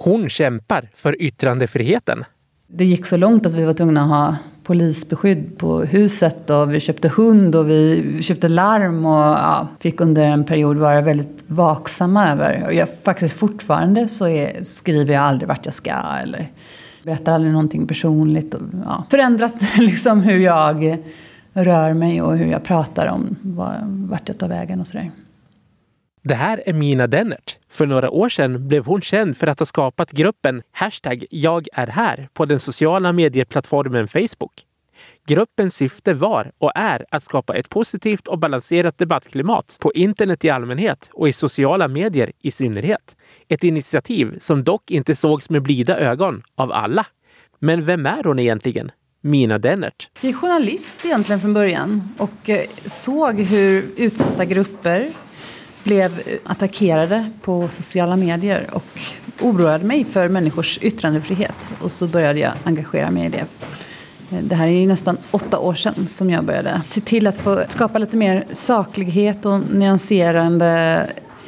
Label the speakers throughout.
Speaker 1: Hon kämpar för yttrandefriheten.
Speaker 2: Det gick så långt att vi var tvungna att ha polisbeskydd på huset och vi köpte hund och vi köpte larm och fick under en period vara väldigt vaksamma över. Och jag faktiskt fortfarande skriver jag aldrig vart jag ska eller berättar aldrig någonting personligt. Och, förändrat liksom hur jag rör mig och hur jag pratar om vart jag tar vägen och sådär.
Speaker 1: Det här är Mina Dennert. För några år sedan blev hon känd för att ha skapat gruppen #JagÄrHär på den sociala medieplattformen Facebook. Gruppens syfte var och är att skapa ett positivt och balanserat debattklimat på internet i allmänhet och i sociala medier i synnerhet. Ett initiativ som dock inte sågs med blida ögon av alla. Men vem är hon egentligen? Mina Dennert.
Speaker 2: Jag är journalist egentligen från början och såg hur utsatta grupper blev attackerade på sociala medier och oroade mig för människors yttrandefrihet. Och så började jag engagera mig i det. Det här är nästan 8 år sedan som jag började se till att få skapa lite mer saklighet och nyanserande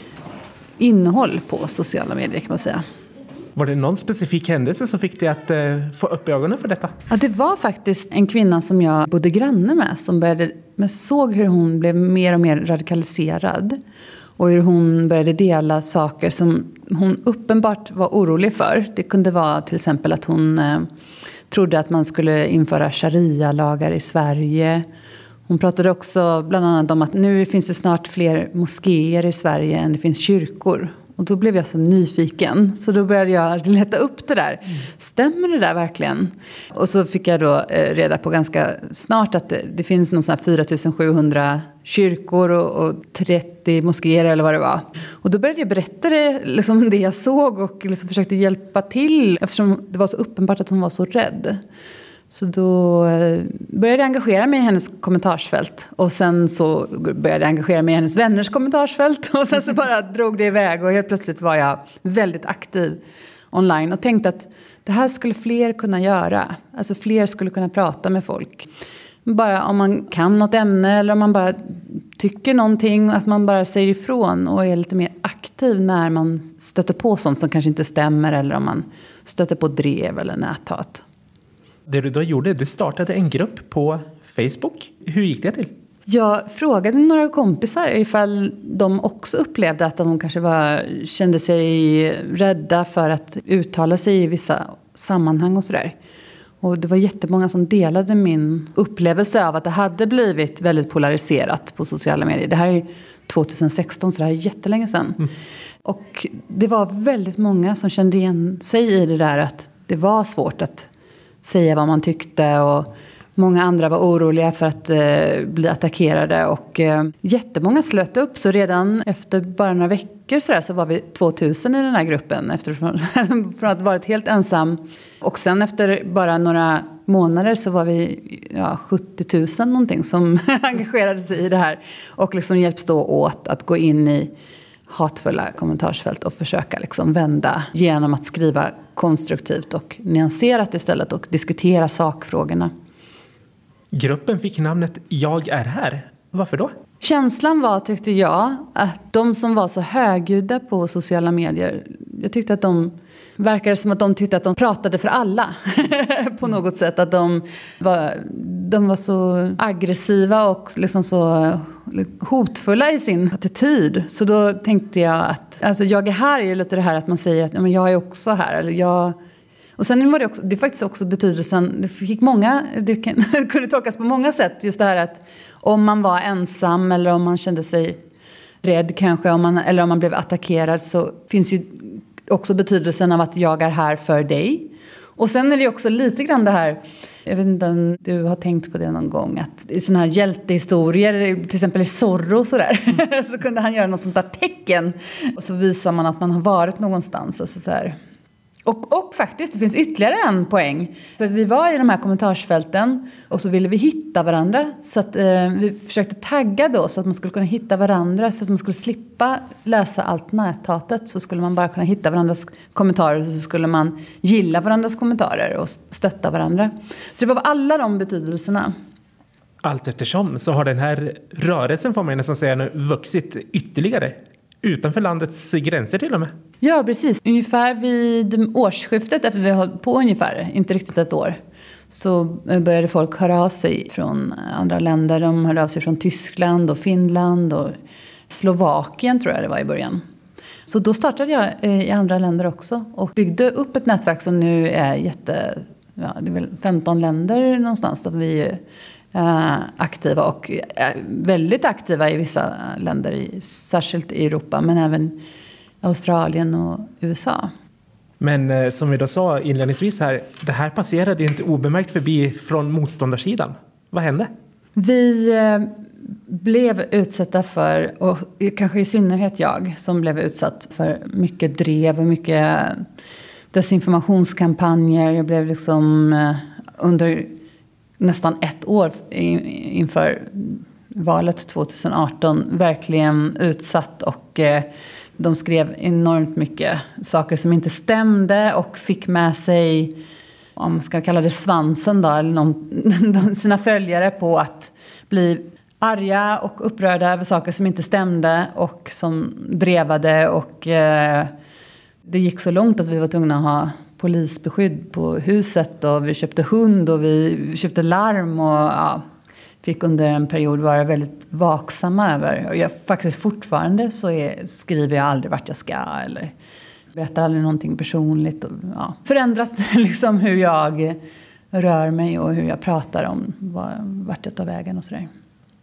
Speaker 2: innehåll på sociala medier kan man säga.
Speaker 1: Var det någon specifik händelse som fick dig att få upp ögonen för detta?
Speaker 2: Ja, det var faktiskt en kvinna som jag bodde granne med som såg hur hon blev mer och mer radikaliserad. Och hur hon började dela saker som hon uppenbart var orolig för. Det kunde vara till exempel att hon trodde att man skulle införa sharia-lagar i Sverige. Hon pratade också bland annat om att nu finns det snart fler moskéer i Sverige än det finns kyrkor. Och då blev jag så nyfiken. Så då började jag leta upp det där. Stämmer det där verkligen? Och så fick jag då reda på ganska snart att det finns någon sån här 4700 kyrkor och 30 moskéer eller vad det var. Och då började jag berätta det jag såg och liksom försökte hjälpa till. Eftersom det var så uppenbart att hon var så rädd. Så då började jag engagera mig i hennes kommentarsfält. Och sen så började jag engagera mig i hennes vänners kommentarsfält. Och sen så bara drog det iväg. Och helt plötsligt var jag väldigt aktiv online. Och tänkte att det här skulle fler kunna göra. Alltså fler skulle kunna prata med folk. Bara om man kan något ämne eller om man bara tycker någonting. Att man bara säger ifrån och är lite mer aktiv när man stöter på sånt som kanske inte stämmer. Eller om man stöter på drev eller näthat.
Speaker 1: Det du då gjorde, du startade en grupp på Facebook. Hur gick det till?
Speaker 2: Jag frågade några kompisar ifall de också upplevde att de kanske kände sig rädda för att uttala sig i vissa sammanhang och sådär. Och det var jättemånga som delade min upplevelse av att det hade blivit väldigt polariserat på sociala medier. Det här är 2016 så det här är jättelänge sedan. Och det var väldigt många som kände igen sig i det där att det var svårt att säga vad man tyckte och många andra var oroliga för att bli attackerade och jättemånga slöt upp så redan efter bara några veckor så var vi 2000 i den här gruppen från att varit helt ensam och sen efter bara några månader så var vi 70 000 någonting som engagerade sig i det här och liksom hjälps då åt att gå in i hatfulla kommentarsfält och försöka liksom vända genom att skriva konstruktivt och nyanserat istället och diskutera sakfrågorna.
Speaker 1: Gruppen fick namnet Jag är här. Varför då?
Speaker 2: Känslan var, tyckte jag, att de som var så högljudda på sociala medier, jag tyckte att de verkade som att de tyckte att de pratade för alla på något sätt. Att de var så aggressiva och liksom så hotfulla i sin attityd. Så då tänkte jag att alltså jag är här är ju lite det här att man säger att men jag är också här. Eller jag... Och sen var det också, det är faktiskt också betydelsen, det fick många, det kunde tolkas på många sätt. Just det här att om man var ensam eller om man kände sig rädd kanske, eller om man blev attackerad så finns ju också betydelsen av att jag är här för dig. Och sen är det också lite grann det här, jag vet inte om du har tänkt på det någon gång, att i såna här hjältehistorier, till exempel i Zorro och sådär, så kunde han göra något sånt där tecken. Och så visar man att man har varit någonstans. Alltså så här. Och faktiskt, det finns ytterligare en poäng. För vi var i de här kommentarsfälten och så ville vi hitta varandra. Så att vi försökte tagga då så att man skulle kunna hitta varandra. För att man skulle slippa läsa allt näthatet så skulle man bara kunna hitta varandras kommentarer. Och så skulle man gilla varandras kommentarer och stötta varandra. Så det var alla de betydelserna.
Speaker 1: Allt eftersom så har den här rörelsen, får man nästan säga nu, vuxit ytterligare. utanför landets gränser till och med.
Speaker 2: Ja, precis. Ungefär vid årsskiftet, efter vi har hållit på ungefär, inte riktigt ett år, så började folk höra av sig från andra länder. De hörde av sig från Tyskland och Finland och Slovakien tror jag det var i början. Så då startade jag i andra länder också och byggde upp ett nätverk som nu är det är väl 15 länder någonstans där vi är aktiva och väldigt aktiva i vissa länder, särskilt i Europa men även Australien och USA.
Speaker 1: Men som vi då sa inledningsvis här, det här passerade inte obemärkt förbi från motståndarsidan. Vad hände?
Speaker 2: Vi blev utsatta för, och kanske i synnerhet jag som blev utsatt för mycket drev och mycket desinformationskampanjer. Jag blev liksom under nästan ett år inför valet 2018 verkligen utsatt och de skrev enormt mycket saker som inte stämde och fick med sig, om man ska kalla det svansen då, eller sina följare på att bli arga och upprörda över saker som inte stämde och som drevade och det gick så långt att vi var tvungna att ha polisbeskydd på huset och vi köpte hund och vi köpte larm och fick under en period vara väldigt vaksamma över. Och jag faktiskt fortfarande skriver jag aldrig vart jag ska eller berättar aldrig någonting personligt. Och, förändrat liksom hur jag rör mig och hur jag pratar om vart jag tar vägen och sådär.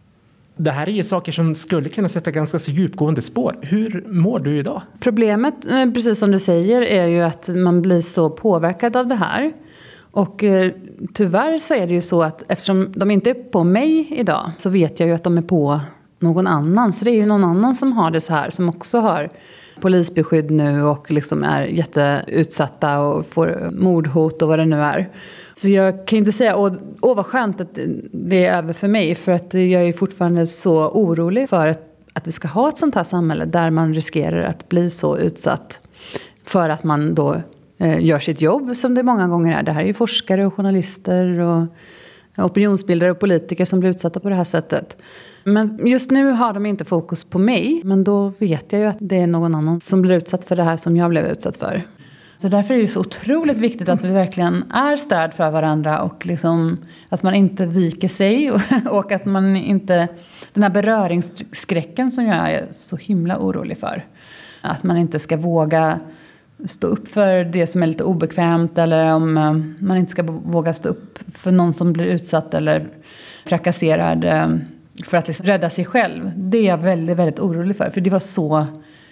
Speaker 1: Det här är ju saker som skulle kunna sätta ganska så djupgående spår. Hur mår du idag?
Speaker 2: Problemet, precis som du säger, är ju att man blir så påverkad av det här. Och tyvärr så är det ju så att eftersom de inte är på mig idag så vet jag ju att de är på någon annan. Så det är ju någon annan som har det så här, som också har polisbeskydd nu och liksom är jätteutsatta och får mordhot och vad det nu är. Så jag kan ju inte säga, vad skönt att det är över för mig, för att jag är fortfarande så orolig för att vi ska ha ett sånt här samhälle där man riskerar att bli så utsatt för att man då gör sitt jobb som det många gånger är. Det här är ju forskare och journalister och opinionsbildare och politiker som blir utsatta på det här sättet. Men just nu har de inte fokus på mig. Men då vet jag ju att det är någon annan som blir utsatt för det här som jag blev utsatt för. Så därför är det så otroligt viktigt att vi verkligen är stöd för varandra. Och liksom att man inte viker sig. Och att man inte... Den här beröringsskräcken som jag är så himla orolig för. Att man inte ska våga stå upp för det som är lite obekvämt. Eller om man inte ska våga stå upp för någon som blir utsatt eller trakasserad för att liksom rädda sig själv. Det är jag väldigt, väldigt orolig för. För det var så...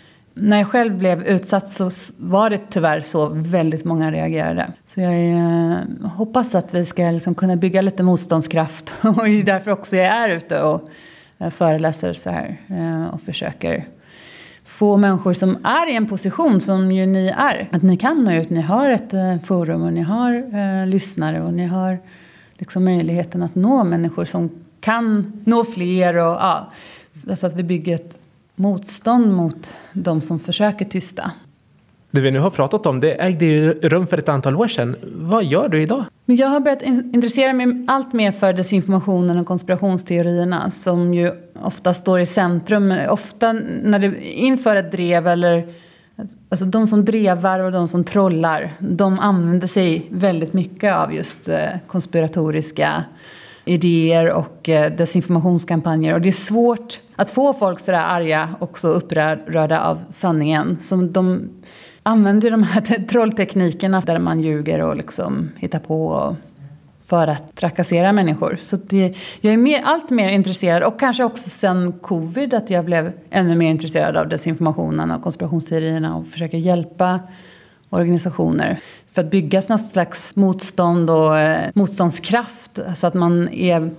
Speaker 2: När jag själv blev utsatt så var det tyvärr så väldigt många reagerade. Så jag hoppas att vi ska liksom kunna bygga lite motståndskraft. Och det är därför också jag är ute och föreläser så här. Och försöker få människor som är i en position som ju ni är. Att ni kan nå ut, ni har ett forum och ni har lyssnare och ni har liksom möjligheten att nå människor som kan nå fler. Och, så att vi bygger ett motstånd mot de som försöker tysta.
Speaker 1: Det vi nu har pratat om, det ägde ju rum för ett antal år sedan. Vad gör du idag?
Speaker 2: Jag har börjat intressera mig allt mer för desinformationen och konspirationsteorierna som ju ofta står i centrum. Ofta när det inför ett drev eller... Alltså de som drevar och de som trollar, de använder sig väldigt mycket av just konspiratoriska idéer och desinformationskampanjer. Och det är svårt att få folk sådär arga och så upprörda av sanningen. Som de använder de här trollteknikerna där man ljuger och liksom hittar på för att trakassera människor. Så jag är allt mer intresserad, och kanske också sen covid att jag blev ännu mer intresserad av desinformationen och konspirationsteorierna och försöker hjälpa organisationer för att bygga något slags motstånd och motståndskraft så att man är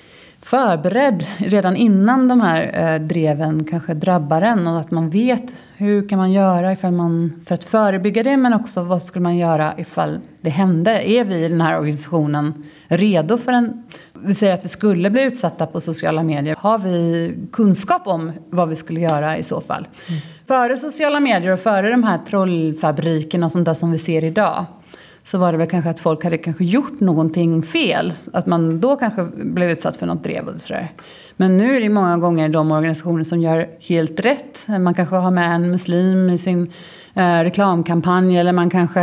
Speaker 2: förberedd redan innan de här dreven kanske drabbar en, och att man vet hur kan man göra för att förebygga det, men också vad skulle man göra ifall det hände. Är vi i den här organisationen redo för vi säger att vi skulle bli utsatta på sociala medier. Har vi kunskap om vad vi skulle göra i så fall? Före sociala medier och före de här trollfabrikerna och sånt där som vi ser idag, så var det väl kanske att folk hade kanske gjort någonting fel. Att man då kanske blev utsatt för något drev och sådär. Men nu är det många gånger de organisationer som gör helt rätt. Man kanske har med en muslim i sin reklamkampanj, eller man kanske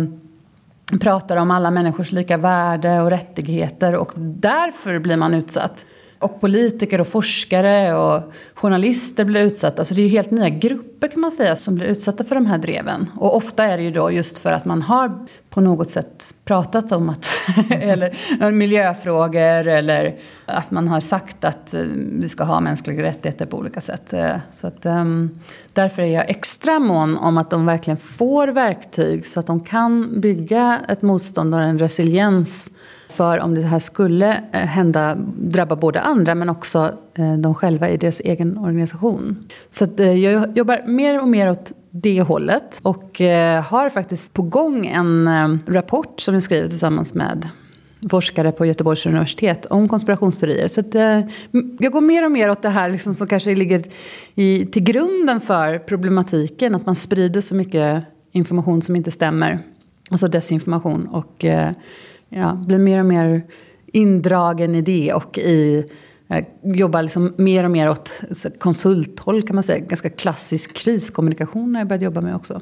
Speaker 2: pratar om alla människors lika värde och rättigheter, och därför blir man utsatt. Och politiker och forskare och journalister blir utsatta. Alltså det är ju helt nya grupper kan man säga som blir utsatta för de här dreven. Och ofta är det ju då just för att man har på något sätt pratat om att eller miljöfrågor, eller att man har sagt att vi ska ha mänskliga rättigheter på olika sätt. Så att, därför är jag extra mån om att de verkligen får verktyg så att de kan bygga ett motstånd och en resiliens för om det här skulle hända, drabba både andra men också de själva i deras egen organisation. Så att, jag jobbar mer och mer åt det hållet och har faktiskt på gång en rapport som jag skrivit tillsammans med forskare på Göteborgs universitet om konspirationsteorier. Så att, jag går mer och mer åt det här liksom, som kanske ligger till grunden för problematiken, att man sprider så mycket information som inte stämmer, alltså desinformation, och blir mer och mer indragen i det och jobbar liksom mer och mer åt konsulthåll kan man säga. Ganska klassisk kriskommunikation har jag börjat jobba med också.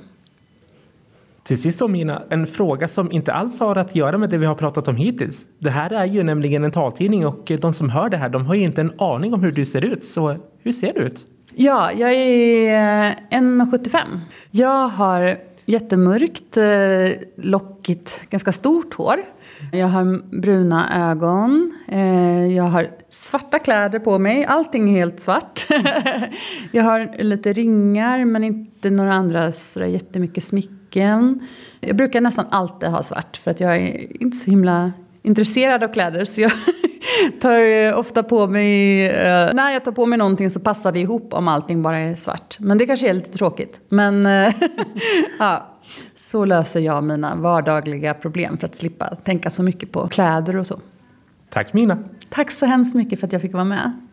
Speaker 1: Till sist Mina, en fråga som inte alls har att göra med det vi har pratat om hittills. Det här är ju nämligen en taltidning och de som hör det här, de har ju inte en aning om hur du ser ut. Så hur ser du ut?
Speaker 2: Ja, jag är 1,75. Jag har jättemörkt, lockigt, ganska stort hår. Jag har bruna ögon. Jag har svarta kläder på mig. Allting är helt svart. Jag har lite ringar men inte några andra så jättemycket smycken. Jag brukar nästan alltid ha svart för att jag är inte så himla intresserad av kläder. Så jag tar ofta på mig, när jag tar på mig någonting så passar det ihop om allting bara är svart. Men det kanske är lite tråkigt. Men ja. Så löser jag mina vardagliga problem för att slippa tänka så mycket på kläder och så.
Speaker 1: Tack Mina.
Speaker 2: Tack så hemskt mycket för att jag fick vara med.